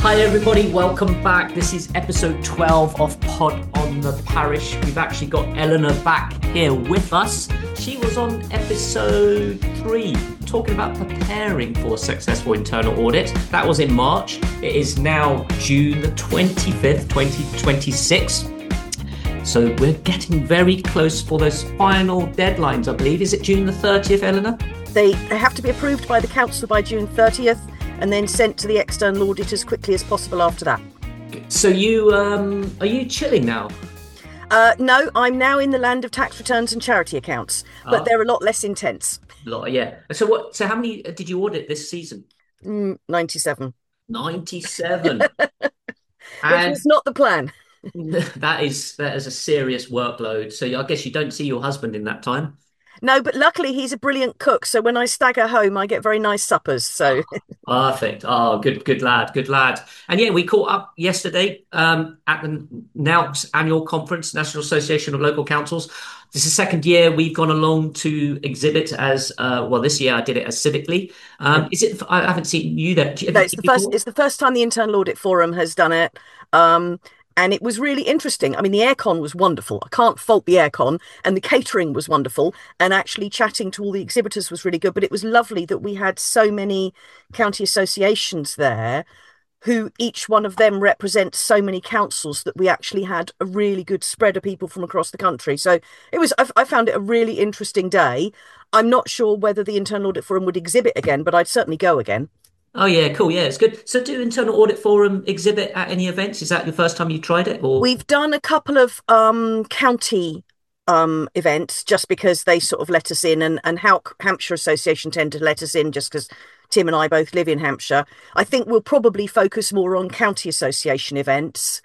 Hi everybody, welcome back. This is episode 12 of Pod on the Parish. We've actually got Eleanor back here with us. She was on episode 3, talking about preparing for a successful internal audit. That was in March. It is now June the 25th, 2026. So we're getting very close for those final deadlines, I believe. Is it June the 30th, Eleanor? They have to be approved by the council by June 30th and then sent to the external audit as quickly as possible after that. So you are you chilling now? No, I'm now in the land of tax returns and charity accounts, but they're a lot less intense. Yeah. So how many did you audit this season? 97. 97. Which was not the plan. That is a serious workload. So I guess you don't see your husband in that time. No, but luckily he's a brilliant cook. So when I stagger home, I get very nice suppers. So Perfect. Oh, good lad. And yeah, we caught up yesterday at the NALCS annual conference, National Association of Local Councils. This is the second year we've gone along to exhibit as well. This year I did it as Civically. Is it? I haven't seen you there. no, it's the first time the Internal Audit Forum has done it. And it was really interesting. I mean, the aircon was wonderful. I can't fault the aircon. And the catering was wonderful. And actually chatting to all the exhibitors was really good. But it was lovely that we had so many county associations there who each one of them represents so many councils that we actually had a really good spread of people from across the country. So I found it a really interesting day. I'm not sure whether the Internal Audit Forum would exhibit again, but I'd certainly go again. Oh yeah, cool. Yeah, it's good. So do Internal Audit Forum exhibit at any events? Is that your first time you tried it? Or We've done a couple of county events just because they sort of let us in, and how Hampshire Association tend to let us in just because Tim and I both live in Hampshire. I think we'll probably focus more on county association events,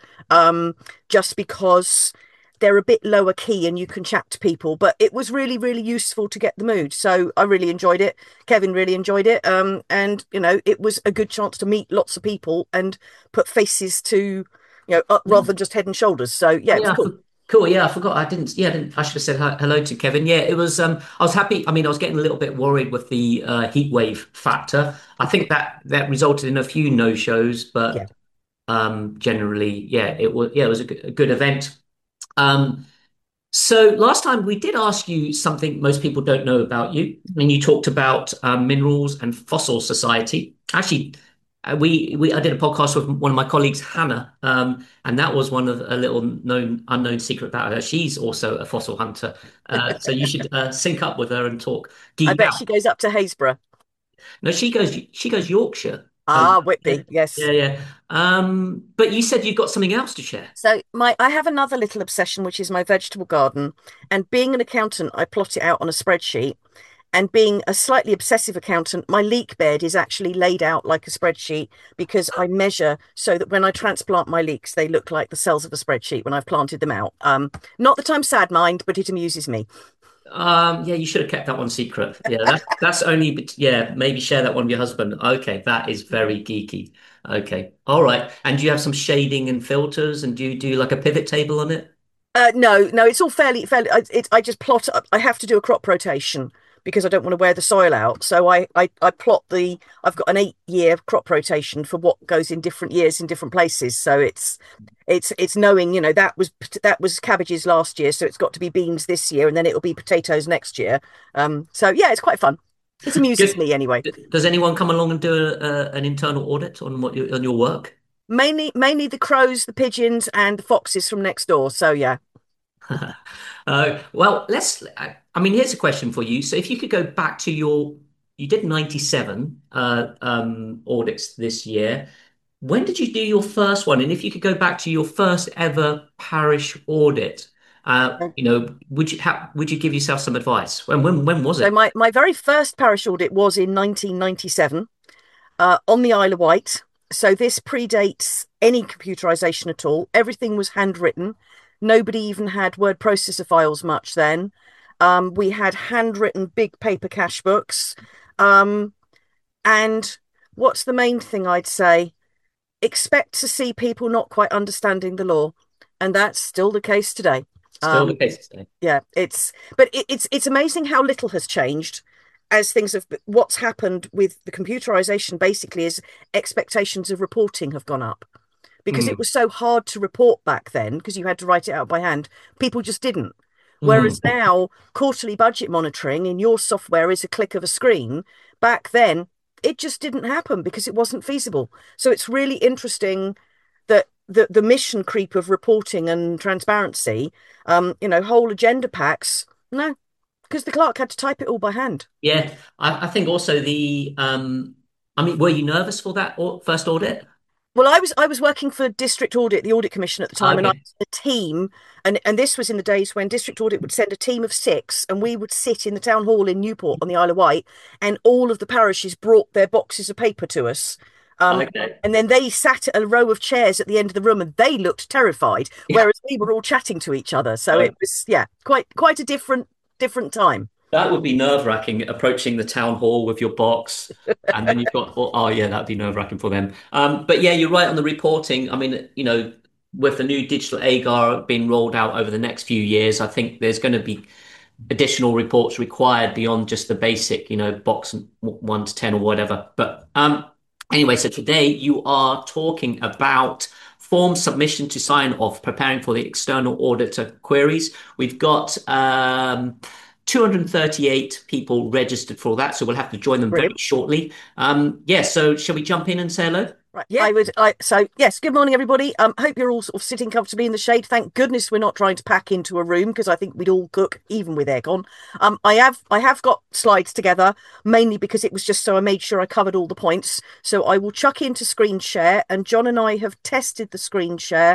just because they're a bit lower key and you can chat to people. But it was really, really useful to get the mood. So I really enjoyed it. Kevin really enjoyed it. And, it was a good chance to meet lots of people and put faces to, rather than just head and shoulders. So, yeah, it was cool. Cool. Yeah, I forgot. I didn't. Yeah, I should have said hello to Kevin. Yeah, it was. I was happy. I mean, I was getting a little bit worried with the heat wave factor. I think that resulted in a few no shows, but generally, yeah, it was. Yeah, it was a good event. So last time we did ask you something most people don't know about you, and you talked about Minerals and Fossil Society. Actually, I did a podcast with one of my colleagues, Hannah, and that was one of a little unknown secret about her. She's also a fossil hunter, so you should sync up with her and talk. I bet she goes up to Haysborough. No, she goes Yorkshire. Whitby, yes. Yeah. But you said you've got something else to share. So I have another little obsession, which is my vegetable garden. And being an accountant, I plot it out on a spreadsheet. And being a slightly obsessive accountant, my leek bed is actually laid out like a spreadsheet because I measure so that when I transplant my leeks, they look like the cells of a spreadsheet when I've planted them out. Not that I'm sad mind, but it amuses me. Yeah, you should have kept that one secret. Yeah, that's only, yeah, maybe share that one with your husband. Okay, that is very geeky. Okay, all right. And do you have some shading and filters, and do you do like a pivot table on it? No, it's all fairly. I just plot. I have to do a crop rotation because I don't want to wear the soil out. So I plot the. I've got an 8-year crop rotation for what goes in different years in different places. So it's knowing, that was cabbages last year, so it's got to be beans this year, and then it'll be potatoes next year. So yeah, it's quite fun. It amuses me anyway. Does anyone come along and do an internal audit on on your work? Mainly the crows, the pigeons, and the foxes from next door. So yeah. Well, I mean, here's a question for you. So if you could go back to you did 97 audits this year. When did you do your first one? And if you could go back to your first ever parish audit, would you give yourself some advice? When was it? So my very first parish audit was in 1997 on the Isle of Wight. So this predates any computerization at all. Everything was handwritten. Nobody even had word processor files much then. We had handwritten big paper cash books. And what's the main thing I'd say? Expect to see people not quite understanding the law. And that's still the case today. Still the case today. Yeah, it's amazing how little has changed as things have, what's happened with the computerization basically is expectations of reporting have gone up because it Mm, was so hard to report back then because you had to write it out by hand. People just didn't. Whereas mm. now, quarterly budget monitoring in your software is a click of a screen. Back then, it just didn't happen because it wasn't feasible. So it's really interesting that the mission creep of reporting and transparency, whole agenda packs, no, because the clerk had to type it all by hand. Yeah, I think also I mean, were you nervous for that first audit? Well, I was working for District Audit, the Audit Commission at the time, and I Okay. was in a team, and this was in the days when District Audit would send a team of six, and we would sit in the town hall in Newport on the Isle of Wight, and all of the parishes brought their boxes of paper to us. Um, Okay. and then they sat at a row of chairs at the end of the room, and they looked terrified, Yeah. whereas we were all chatting to each other. So it was, yeah, quite a different time. That would be nerve-wracking, approaching the town hall with your box, and then you've got, oh, yeah, that'd be nerve-wracking for them. But yeah, you're right on the reporting. I mean, with the new digital AGAR being rolled out over the next few years, I think there's going to be additional reports required beyond just the basic, box 1 to 10 or whatever. But anyway, so today you are talking about form submission to sign off, preparing for the external auditor queries. We've got 238 people registered for that, so we'll have to join them very Brilliant. shortly. Yeah, so shall we jump in and say hello? Right. Yeah. So yes, good morning, everybody. Hope you're all sort of sitting comfortably in the shade. Thank goodness we're not trying to pack into a room because I think we'd all cook even with aircon. I have got slides together mainly because it was just so I made sure I covered all the points. So I will chuck into screen share, and John and I have tested the screen share.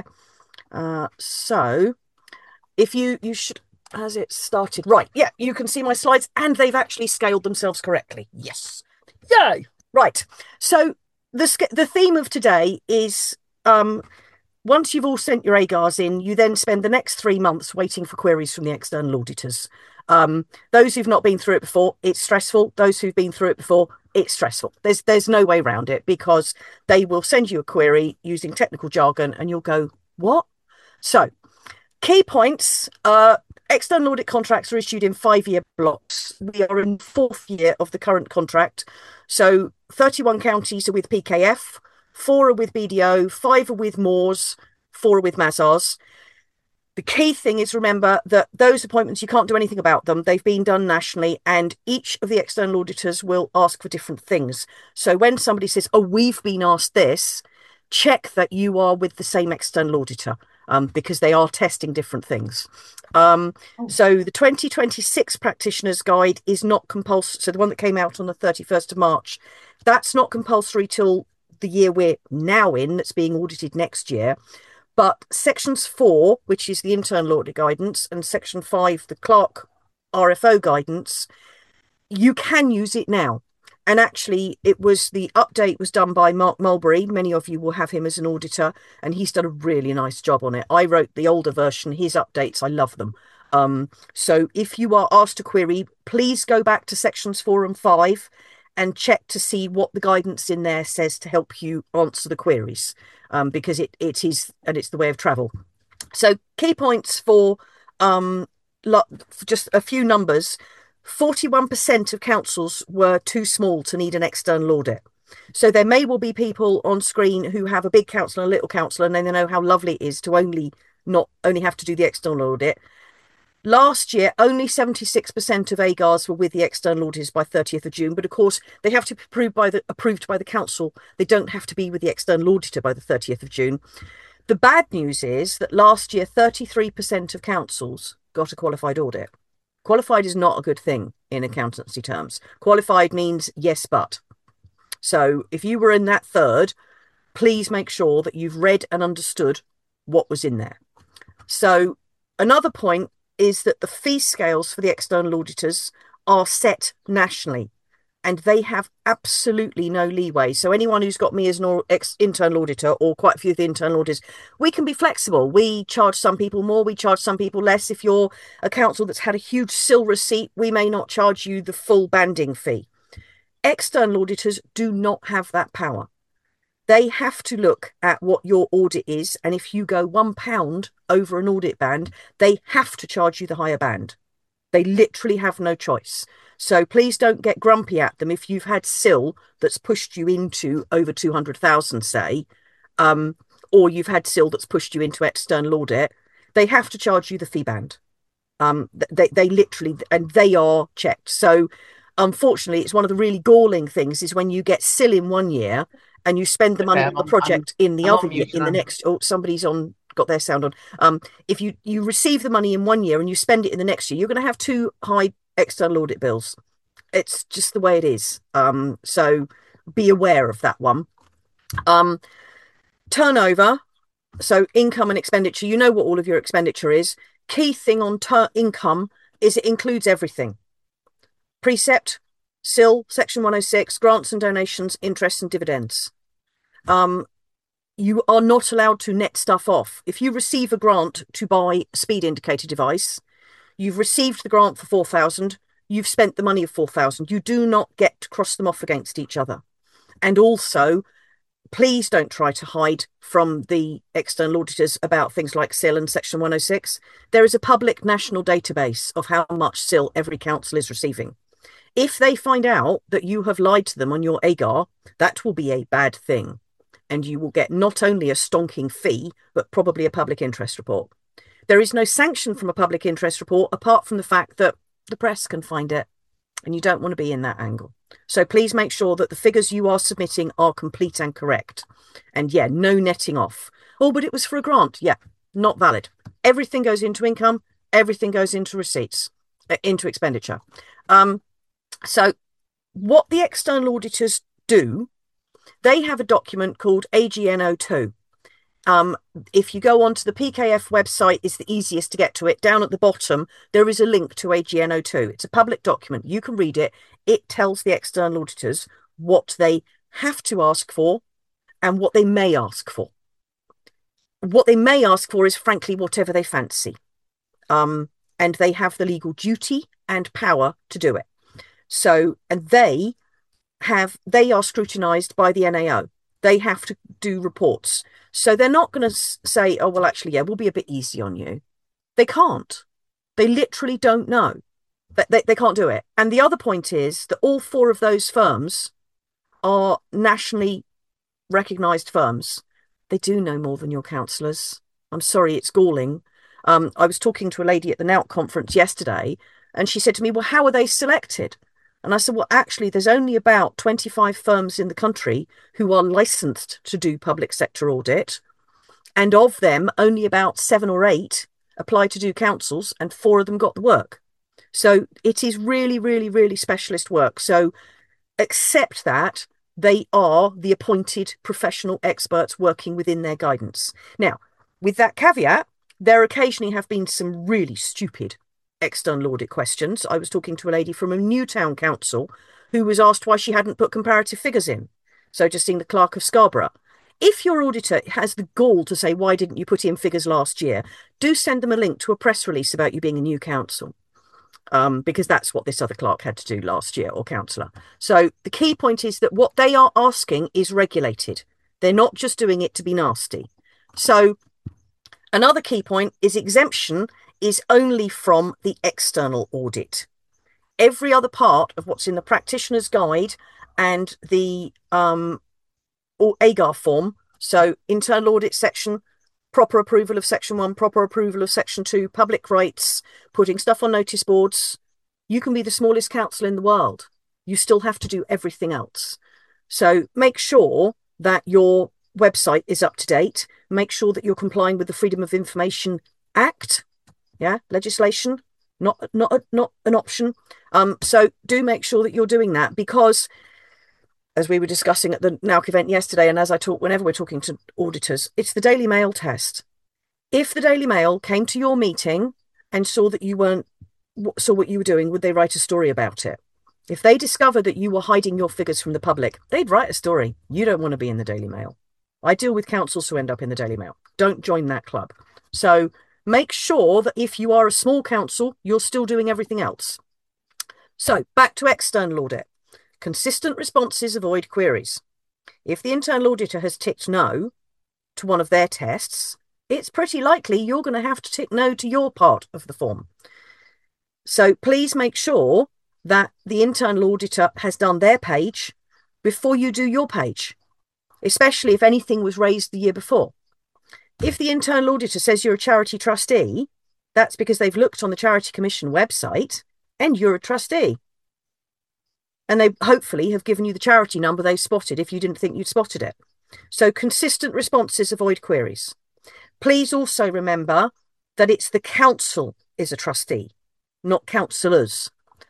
So if you should, has it started? Right. Yeah, you can see my slides and they've actually scaled themselves correctly. Yes. Yay. Right. So the theme of today is once you've all sent your AGARs in, you then spend the next 3 months waiting for queries from the external auditors. Those who've not been through it before, it's stressful. Those who've been through it before, it's stressful. There's no way around it because they will send you a query using technical jargon and you'll go, what? So key points. External audit contracts are issued in 5-year blocks. We are in the 4th year of the current contract. So 31 counties are with PKF, 4 are with BDO, 5 are with Moors, 4 are with Mazars. The key thing is remember that those appointments, you can't do anything about them. They've been done nationally, and each of the external auditors will ask for different things. So when somebody says, oh, we've been asked this, check that you are with the same external auditor. Because they are testing different things. So the 2026 practitioners guide is not compulsory. So the one that came out on the 31st of March, that's not compulsory till the year we're now in, that's being audited next year. But sections 4, which is the internal audit guidance, and section 5, the clerk RFO guidance, you can use it now. And actually, the update was done by Mark Mulberry. Many of you will have him as an auditor, and he's done a really nice job on it. I wrote the older version, his updates, I love them. So if you are asked a query, please go back to sections 4 and 5 and check to see what the guidance in there says to help you answer the queries, because it is, and it's the way of travel. So key points for just a few numbers. 41% of councils were too small to need an external audit. So there may well be people on screen who have a big council and a little council, and then they know how lovely it is to not only have to do the external audit. Last year, only 76% of AGARs were with the external auditors by 30th of June, but of course they have to be approved by the council. They don't have to be with the external auditor by the 30th of June. The bad news is that last year, 33% of councils got a qualified audit. Qualified is not a good thing in accountancy terms. Qualified means yes, but. So if you were in that third, please make sure that you've read and understood what was in there. So another point is that the fee scales for the external auditors are set nationally, and they have absolutely no leeway. So anyone who's got me as an internal auditor, or quite a few of the internal auditors, we can be flexible. We charge some people more, we charge some people less. If you're a council that's had a huge SIL receipt, we may not charge you the full banding fee. External auditors do not have that power. They have to look at what your audit is, and if you go £1 over an audit band, they have to charge you the higher band. They literally have no choice. So please don't get grumpy at them if you've had SIL that's pushed you into over 200,000, say, or you've had SIL that's pushed you into external audit. They have to charge you the fee band. They literally, and they are checked. So unfortunately, it's one of the really galling things is when you get SIL in one year and you spend the money on the project in the other year, in the next. Oh, somebody's got their sound on. If you receive the money in one year and you spend it in the next year, you're going to have two high external audit bills. It's just the way it is. So be aware of that one. Turnover, so income and expenditure. You know what all of your expenditure is. Key thing on income is it includes everything. Precept, SIL, Section 106, grants and donations, interest and dividends. You are not allowed to net stuff off. If you receive a grant to buy a speed indicator device, you've received the grant for 4,000, you've spent the money of 4,000. You do not get to cross them off against each other. And also, please don't try to hide from the external auditors about things like SIL and Section 106. There is a public national database of how much SIL every council is receiving. If they find out that you have lied to them on your AGAR, that will be a bad thing. And you will get not only a stonking fee, but probably a public interest report. There is no sanction from a public interest report apart from the fact that the press can find it, and you don't want to be in that angle. So please make sure that the figures you are submitting are complete and correct. And yeah, no netting off. Oh, but it was for a grant. Yeah, not valid. Everything goes into income. Everything goes into receipts, into expenditure. So what the external auditors do, they have a document called AGN02. If you go onto the PKF website, it's the easiest to get to it. Down at the bottom, there is a link to AGN02. It's a public document. You can read it. It tells the external auditors what they have to ask for and what they may ask for. What they may ask for is, frankly, whatever they fancy. And they have the legal duty and power to do it. So, and they are scrutinised by the NAO. They have to do reports. So they're not going to say, oh, well, actually, yeah, we'll be a bit easy on you. They can't. They literally don't know. They can't do it. And the other point is that all four of those firms are nationally recognised firms. They do know more than your councillors. I'm sorry, it's galling. I was talking to a lady at the NOUT conference yesterday, and she said to me, well, how are they selected? And I said, well, actually, there's only about 25 firms in the country who are licensed to do public sector audit. And of them, only about 7 or 8 apply to do councils, and 4 of them got the work. So it is really, really, really specialist work. So accept that they are the appointed professional experts working within their guidance. Now, with that caveat, there occasionally have been some really stupid external audit questions. I was talking to a lady from a Newtown council who was asked why she hadn't put comparative figures in. So Justine the Clerk of Scarborough. If your auditor has the gall to say, why didn't you put in figures last year, do send them a link to a press release about you being a new council. Because that's what this other clerk had to do last year, or councillor. So the key point is that what they are asking is regulated. They're not just doing it to be nasty. So another key point is exemption is only from the external audit. Every other part of what's in the practitioner's guide and the AGAR form, so internal audit section, proper approval of Section 1, proper approval of Section 2, public rights, putting stuff on notice boards. You can be the smallest council in the world. You still have to do everything else. So make sure that your website is up to date. Make sure that you're complying with the Freedom of Information Act, legislation, not an option. So do make sure that you're doing that, because as we were discussing at the NAUC event yesterday, and as I talk whenever we're talking to auditors, it's the Daily Mail test. If the Daily Mail came to your meeting and saw what you were doing, would they write a story about it? If they discover that you were hiding your figures from the public, they'd write a story. You don't want to be in the Daily Mail. I deal with councils who end up in the Daily Mail. Don't join that club. So make sure that if you are a small council, you're still doing everything else. So back to external audit. Consistent responses avoid queries. If the internal auditor has ticked no to one of their tests, it's pretty likely you're going to have to tick no to your part of the form. So please make sure that the internal auditor has done their page before you do your page, especially if anything was raised the year before. If the internal auditor says you're a charity trustee, that's because they've looked on the Charity Commission website and you're a trustee. And they hopefully have given you the charity number they spotted if you didn't think you'd spotted it. So consistent responses avoid queries. Please also remember that it's the council is a trustee, not councillors.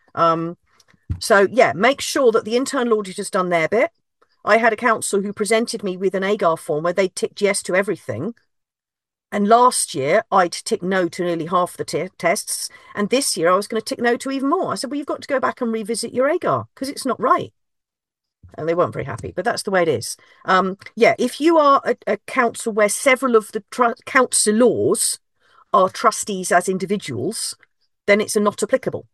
So yeah, make sure that the internal auditor's done their bit. I had a council who presented me with an AGAR form where they ticked yes to everything. And last year, I'd tick no to nearly half the tests. And this year, I was going to tick no to even more. I said, well, you've got to go back and revisit your AGAR because it's not right. And they weren't very happy, but that's the way it is. Yeah, if you are a council where several of the councillors are trustees as individuals, then it's a not applicable.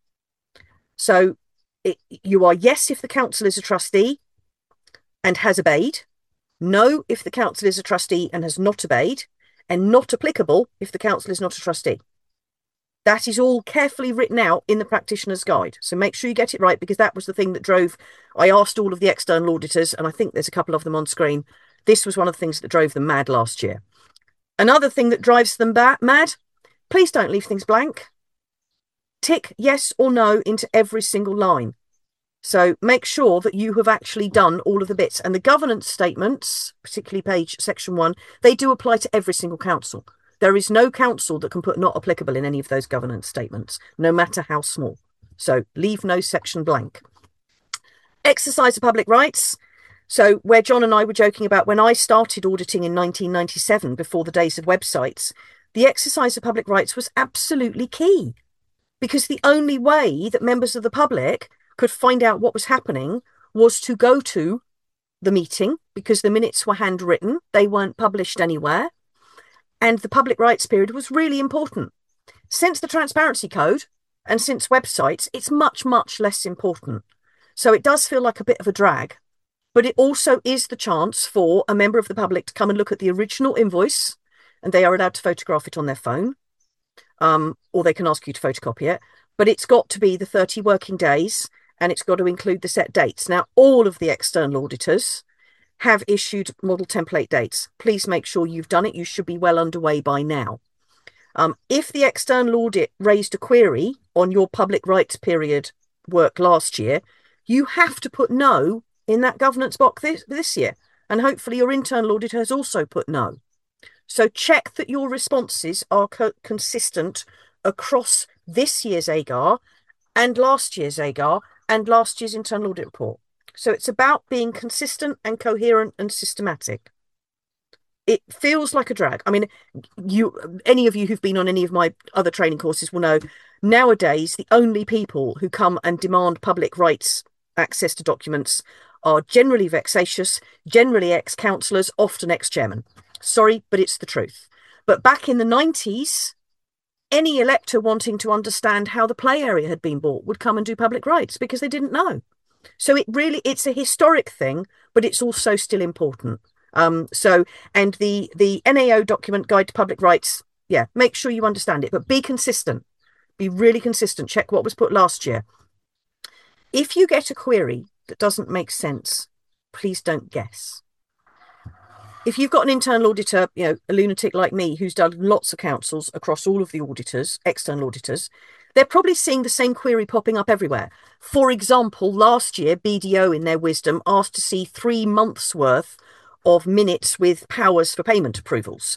So you are yes if the council is a trustee and has obeyed, no if the council is a trustee and has not obeyed, and not applicable if the council is not a trustee. That is all carefully written out in the practitioner's guide. So make sure you get it right, because that was the thing that drove, I asked all of the external auditors, and I think there's a couple of them on screen. This was one of the things that drove them mad last year. Another thing that drives them mad, please don't leave things blank. Tick yes or no into every single line. So make sure that you have actually done all of the bits. And the governance statements, particularly section 1, they do apply to every single council. There is no council that can put not applicable in any of those governance statements, no matter how small. So leave no section blank. Exercise of public rights. So where John and I were joking about when I started auditing in 1997, before the days of websites, the exercise of public rights was absolutely key, because the only way that members of the public could find out what was happening was to go to the meeting, because the minutes were handwritten, they weren't published anywhere, and the public rights period was really important. Since the Transparency Code and since websites, it's much, much less important. So it does feel like a bit of a drag, but it also is the chance for a member of the public to come and look at the original invoice, and they are allowed to photograph it on their phone, or they can ask you to photocopy it, but it's got to be the 30 working days, and it's got to include the set dates. Now, all of the external auditors have issued model template dates. Please make sure you've done it. You should be well underway by now. If the external audit raised a query on your public rights period work last year, you have to put no in that governance box this year. And hopefully your internal auditor has also put no. So check that your responses are consistent across this year's AGAR and last year's AGAR and last year's internal audit report. So it's about being consistent and coherent and systematic. It feels like a drag. I mean, any of you who've been on any of my other training courses will know, nowadays, the only people who come and demand public rights access to documents are generally vexatious, generally ex-councillors, often ex-chairmen. Sorry, but it's the truth. But back in the 90s, any elector wanting to understand how the play area had been bought would come and do public rights because they didn't know. So it's a historic thing, but it's also still important. And the NAO document, Guide to Public Rights, yeah, make sure you understand it, but be consistent. Be really consistent. Check what was put last year. If you get a query that doesn't make sense, please don't guess. If you've got an internal auditor, a lunatic like me, who's done lots of councils across all of the auditors, external auditors, they're probably seeing the same query popping up everywhere. For example, last year, BDO, in their wisdom, asked to see 3 months' worth of minutes with powers for payment approvals.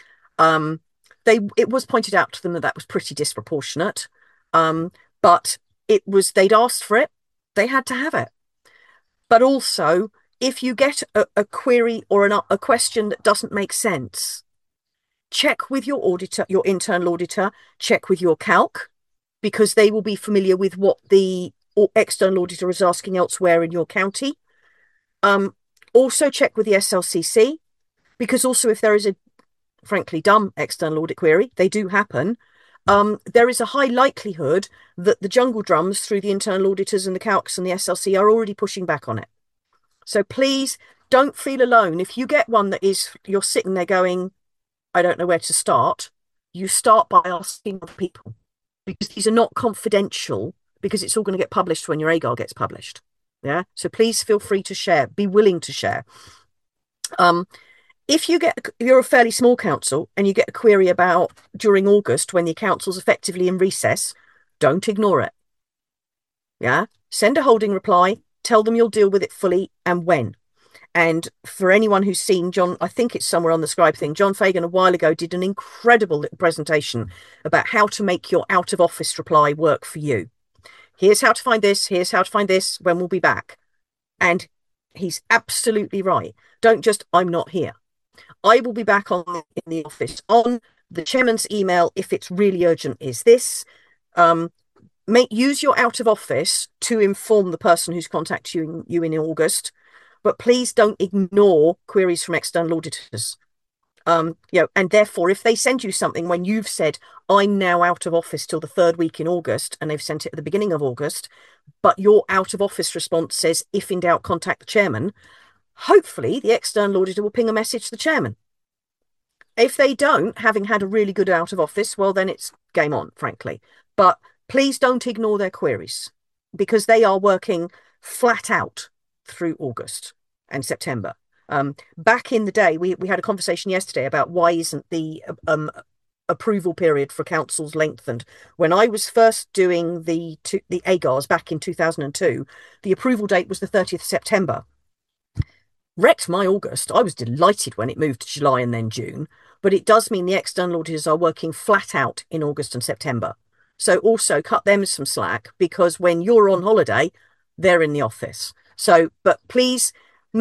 It was pointed out to them that was pretty disproportionate, but they'd asked for it, they had to have it. But also, if you get a query or a question that doesn't make sense, check with your auditor, your internal auditor, check with your calc, because they will be familiar with what the external auditor is asking elsewhere in your county. Also check with the SLCC, because also if there is a frankly dumb external audit query, they do happen, there is a high likelihood that the jungle drums through the internal auditors and the calcs and the SLC are already pushing back on it. So please don't feel alone. If you get one that you're sitting there going, I don't know where to start, you start by asking other people, because these are not confidential because it's all going to get published when your AGAR gets published. Yeah. So please feel free to share, be willing to share. If you're a fairly small council and you get a query about during August when the council's effectively in recess, don't ignore it. Yeah. Send a holding reply, tell them you'll deal with it fully and when. And for anyone who's seen John, I think it's somewhere on the Scribe thing, John Fagan a while ago did an incredible little presentation about how to make your out of office reply work for you. Here's how to find this. Here's how to find this when we'll be back. And he's absolutely right. Don't just, I'm not here. I will be back in the office on the chairman's email if it's really urgent. Is this? Use your out of office to inform the person who's contacting you in August, but please don't ignore queries from external auditors. And therefore, if they send you something when you've said, I'm now out of office till the third week in August, and they've sent it at the beginning of August, but your out of office response says, if in doubt, contact the chairman, hopefully the external auditor will ping a message to the chairman. If they don't, having had a really good out of office, well, then it's game on, frankly. But please don't ignore their queries, because they are working flat out through August and September. Back in the day, we had a conversation yesterday about why isn't the approval period for councils lengthened. When I was first doing the AGARs back in 2002, the approval date was the 30th of September. Wrecked my August. I was delighted when it moved to July and then June, but it does mean the external auditors are working flat out in August and September. So also cut them some slack, because when you're on holiday, they're in the office. So, but please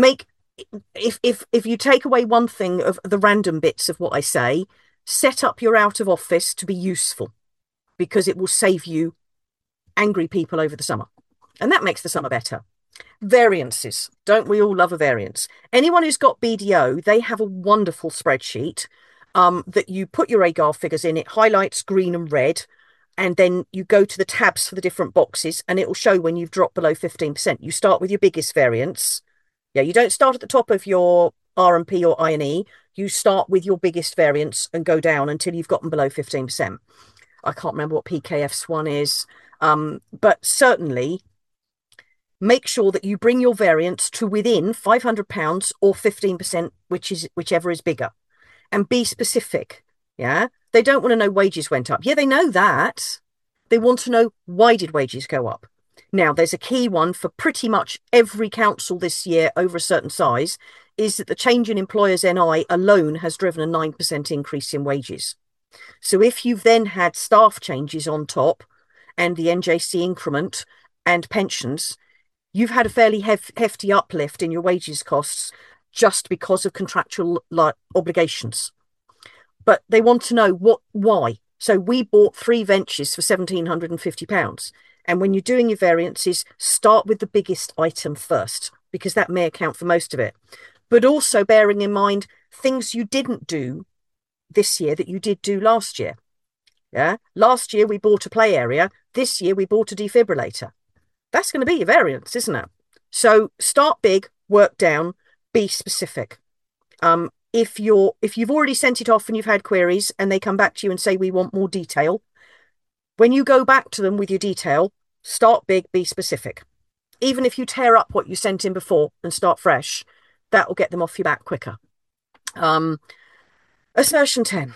if you take away one thing of the random bits of what I say, set up your out of office to be useful, because it will save you angry people over the summer. And that makes the summer better. Variances. Don't we all love a variance? Anyone who's got BDO, they have a wonderful spreadsheet that you put your AGAR figures in. It highlights green and red. And then you go to the tabs for the different boxes, and it will show when you've dropped below 15%. You start with your biggest variance. Yeah, you don't start at the top of your R&P or I&E. You start with your biggest variance and go down until you've gotten below 15%. I can't remember what PKF's one is. But certainly make sure that you bring your variance to within £500 or 15%, whichever is bigger. And be specific. Yeah. They don't want to know wages went up. Yeah, they know that. They want to know, why did wages go up? Now, there's a key one for pretty much every council this year over a certain size, is that the change in employers' NI alone has driven a 9% increase in wages. So if you've then had staff changes on top and the NJC increment and pensions, you've had a fairly hefty uplift in your wages costs just because of contractual obligations. But they want to know why. So we bought 3 ventures for £1,750. And when you're doing your variances, start with the biggest item first, because that may account for most of it. But also bearing in mind things you didn't do this year that you did do last year. Yeah. Last year we bought a play area. This year we bought a defibrillator. That's going to be your variance, isn't it? So start big, work down, be specific. If you've already sent it off and you've had queries and they come back to you and say, we want more detail, when you go back to them with your detail, start big, be specific. Even if you tear up what you sent in before and start fresh, that will get them off your back quicker. Assertion 10.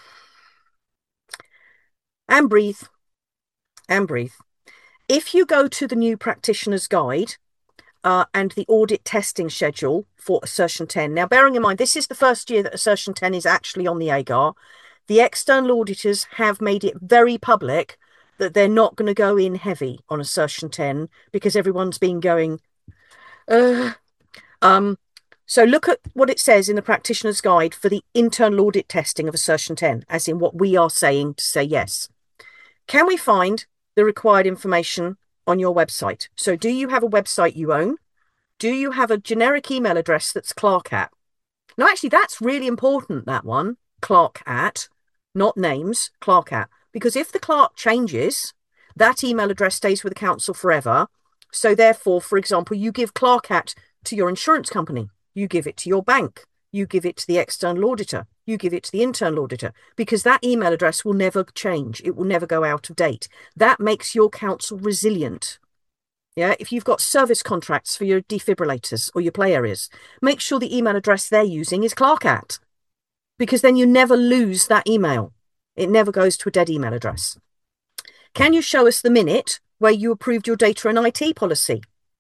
And breathe. And breathe. If you go to the new practitioner's guide and the audit testing schedule for Assertion 10, now bearing in mind, this is the first year that Assertion 10 is actually on the AGAR. The external auditors have made it very public that they're not going to go in heavy on Assertion 10 because everyone's been going, So look at what it says in the practitioner's guide for the internal audit testing of Assertion 10, as in what we are saying to say yes. Can we find the required information on your website? So do you have a website you own? Do you have a generic email address that's Clark at? Now, actually, that's really important, that one, Clark at, not names, Clark at. Because if the Clark changes, that email address stays with the council forever. So therefore, for example, you give Clark at to your insurance company. You give it to your bank. You give it to the external auditor. you give it to the internal auditor, because that email address will never change. It will never go out of date. That makes your council resilient. Yeah, if you've got service contracts for your defibrillators or your play areas, make sure the email address they're using is Clark@, because then you never lose that email. It never goes to a dead email address. Can you show us the minute where you approved your data and IT policy?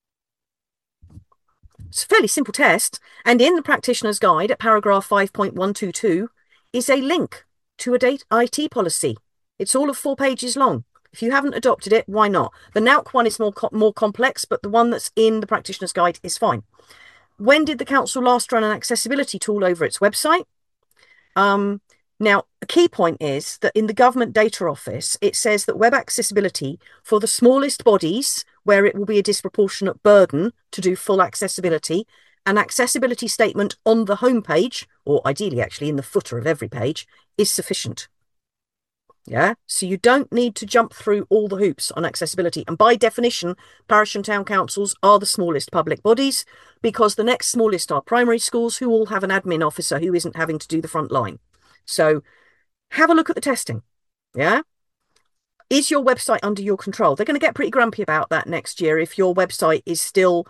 It's a fairly simple test. And in the practitioner's guide at paragraph 5.122 is a link to a data IT policy. It's all of 4 pages long. If you haven't adopted it, why not? The NAUC one is more complex, but the one that's in the practitioner's guide is fine. When did the council last run an accessibility tool over its website? Now, a key point is that in the Government Data Office, it says that web accessibility for the smallest bodies, where it will be a disproportionate burden to do full accessibility, an accessibility statement on the homepage, or ideally actually in the footer of every page, is sufficient. Yeah, so you don't need to jump through all the hoops on accessibility. And by definition, parish and town councils are the smallest public bodies, because the next smallest are primary schools, who all have an admin officer who isn't having to do the front line. So have a look at the testing. Yeah. Is your website under your control? They're going to get pretty grumpy about that next year if your website is still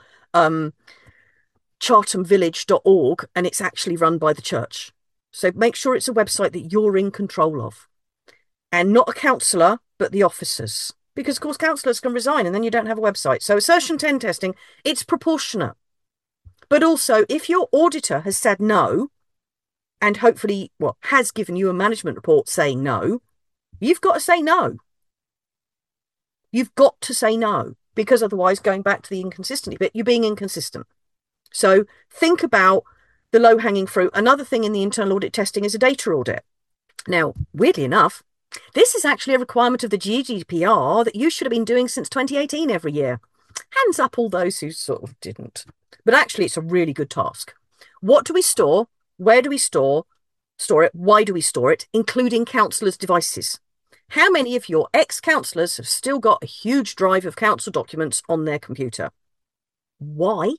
charthamvillage.org and it's actually run by the church. So make sure it's a website that you're in control of. And not a councillor, but the officers. Because, of course, councillors can resign and then you don't have a website. So assertion 10 testing, it's proportionate. But also, if your auditor has said no, and hopefully, has given you a management report saying no, you've got to say no. You've got to say no. Because otherwise, going back to the inconsistency bit, you're being inconsistent. So think about the low-hanging fruit. Another thing in the internal audit testing is a data audit. Now, weirdly enough, this is actually a requirement of the GDPR that you should have been doing since 2018 every year. Hands up all those who sort of didn't. But actually, it's a really good task. What do we store? Where do we store it? Why do we store it? Including councillors' devices. How many of your ex-councillors have still got a huge drive of council documents on their computer? Why?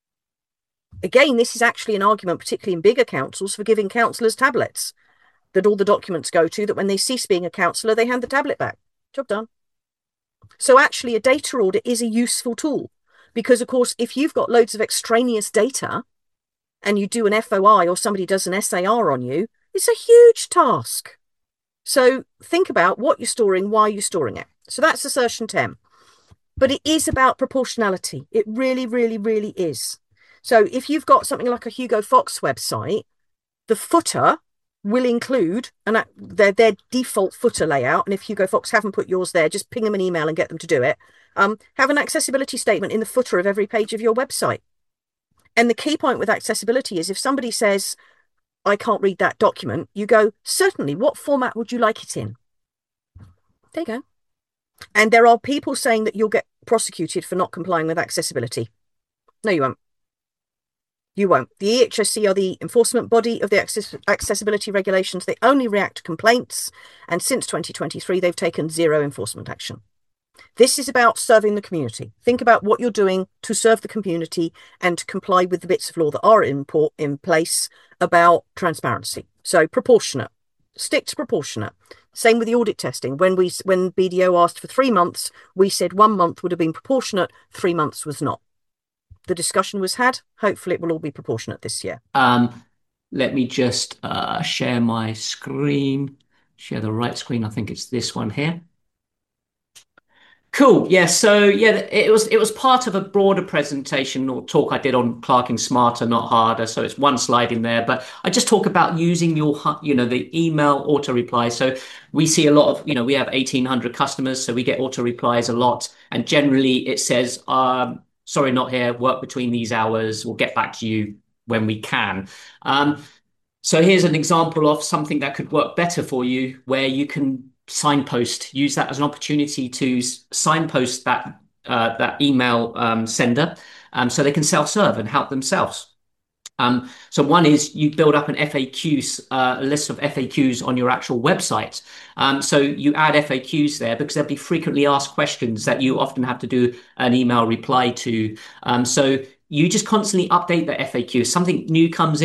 Again, this is actually an argument, particularly in bigger councils, for giving councillors tablets that all the documents go to, that when they cease being a councillor, they hand the tablet back. Job done. So actually, a data audit is a useful tool because, of course, if you've got loads of extraneous data and you do an FOI or somebody does an SAR on you, it's a huge task. So think about what you're storing, why you're storing it. So that's assertion 10. But it is about proportionality. It really, really, really is. So if you've got something like a Hugo Fox website, the footer will include their default footer layout. And if Hugo Fox haven't put yours there, just ping them an email and get them to do it. Have an accessibility statement in the footer of every page of your website. And the key point with accessibility is if somebody says, I can't read that document, you go, certainly, what format would you like it in? There you go. And there are people saying that you'll get prosecuted for not complying with accessibility. No, you won't. You won't. The EHSC are the enforcement body of the accessibility regulations. They only react to complaints. And since 2023, they've taken zero enforcement action. This is about serving the community. Think about what you're doing to serve the community and to comply with the bits of law that are in place about transparency. So proportionate. Stick to proportionate. Same with the audit testing. When BDO asked for 3 months, we said 1 month would have been proportionate, 3 months was not. The discussion was had. Hopefully it will all be proportionate this year. Let me just share my screen. Share the right screen. I think it's this one here. Cool. Yeah. So yeah, it was part of a broader presentation or talk I did on clerking smarter, not harder. So it's one slide in there, but I just talk about using your, the email auto reply. So we see a lot of, we have 1,800 customers, so we get auto replies a lot, and generally it says, sorry, not here. Work between these hours. We'll get back to you when we can. So here's an example of something that could work better for you, where you can use that as an opportunity to signpost that email sender, so they can self-serve and help themselves. So one is you build up an FAQs, a list of FAQs on your actual website. So you add FAQs there because there'll be frequently asked questions that you often have to do an email reply to. So you just constantly update the FAQ. If something new comes in,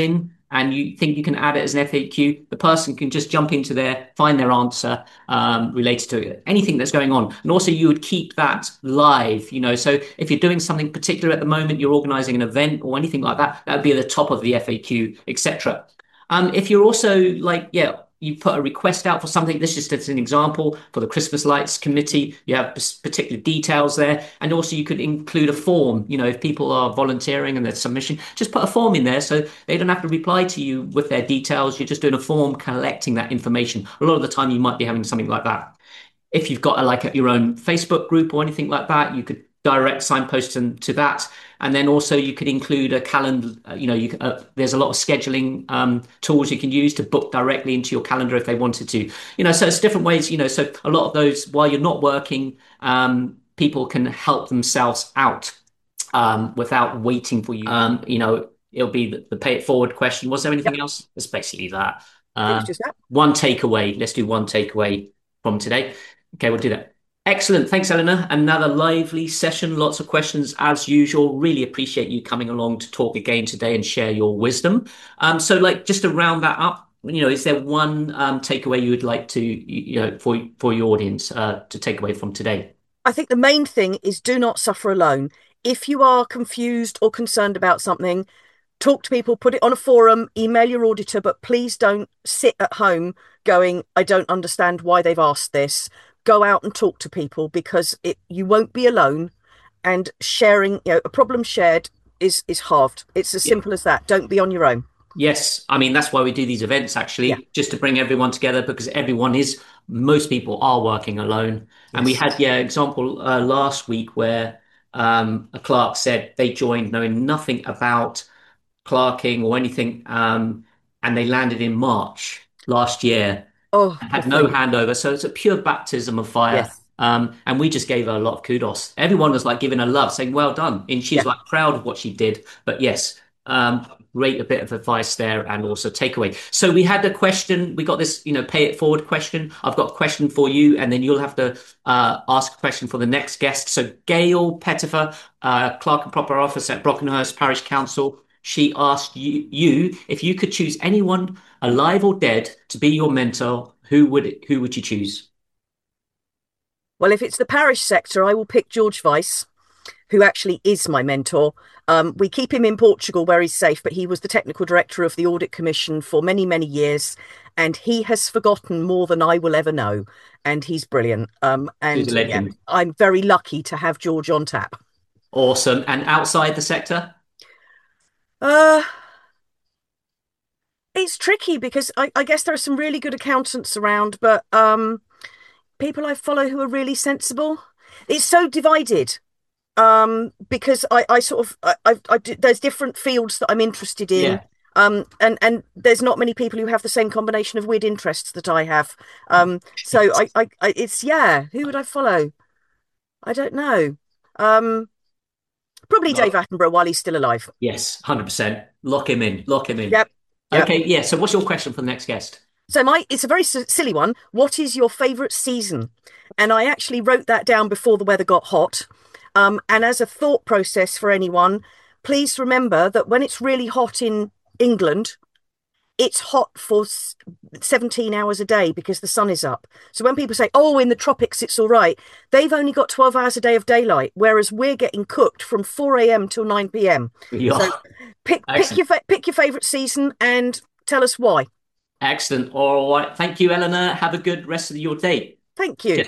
and you think you can add it as an FAQ, the person can just jump into there, find their answer related to anything that's going on. And also, you would keep that live, So if you're doing something particular at the moment, you're organizing an event or anything like that, that would be at the top of the FAQ, etc. If you're also like, yeah, you put a request out for something, this is just an example for the Christmas lights committee, you have particular details there. And also you could include a form, if people are volunteering and their submission, just put a form in there so they don't have to reply to you with their details. You're just doing a form collecting that information. A lot of the time you might be having something like that. If you've got your own Facebook group or anything like that, you could direct signpost them to that. And then also you could include a calendar. There's a lot of scheduling tools you can use to book directly into your calendar if they wanted to. So it's different ways. So a lot of those, while you're not working, people can help themselves out without waiting for you. It'll be the pay it forward question. Was there Yep. anything else? It's basically that. It was just that. One takeaway. Let's do one takeaway from today. Okay, we'll do that. Excellent. Thanks, Eleanor. Another lively session. Lots of questions as usual. Really appreciate you coming along to talk again today and share your wisdom. So just to round that up, is there one takeaway you would like to, for your audience to take away from today? I think the main thing is do not suffer alone. If you are confused or concerned about something, talk to people, put it on a forum, email your auditor, but please don't sit at home going, I don't understand why they've asked this. Go out and talk to people because you won't be alone, and sharing, a problem shared is halved. It's as simple as that. Don't be on your own. Yes, I mean that's why we do these events Yeah. actually, just to bring everyone together because most people are working alone. And we Yes. had example last week where a clerk said they joined knowing nothing about clerking or anything, and they landed in March last year Oh, and poor had no thing. handover. So it's a pure baptism of fire. Yes. And we just gave her a lot of kudos. Everyone was like giving her love, saying, well done. And she's Yeah. like proud of what she did. But yes, great a bit of advice there and also takeaway. So we had a question. We got this, pay it forward question. I've got a question for you, and then you'll have to ask a question for the next guest. So Gail Pettifer, Clerk and Proper Officer at Brockenhurst Parish Council, she asked you if you could choose anyone alive or dead to be your mentor, who would you choose? Well, if it's the parish sector, I will pick George Weiss, who actually is my mentor. We keep him in Portugal where he's safe, but he was the technical director of the Audit Commission for many, many years, and he has forgotten more than I will ever know. And he's brilliant. Who's a And yeah, legend? I'm very lucky to have George on tap. Awesome. And outside the sector? Uh, it's tricky because I guess there are some really good accountants around, but people I follow who are really sensible. It's so divided. Because I sort of there's different fields that I'm interested in. Yeah. And there's not many people who have the same combination of weird interests that I have. So it's yeah, who would I follow? I don't know. Um, Probably Dave Well, Attenborough while he's still alive. yes, 100%. Lock him in. Lock him in. Yep, yep. Okay, yeah. So what's your question for the next guest? So it's a very silly one. What is your favorite season? And I actually wrote that down before the weather got hot. And as a thought process for anyone, please remember that when it's really hot in England, it's hot for 17 hours a day because the sun is up. So when people say, oh, in the tropics, it's all right, they've only got 12 hours a day of daylight, whereas we're getting cooked from 4 a.m. till 9 p.m. Yeah. So Excellent. pick your favorite season and tell us why. Excellent. All right. Thank you, Eleanor. Have a good rest of your day. Thank you.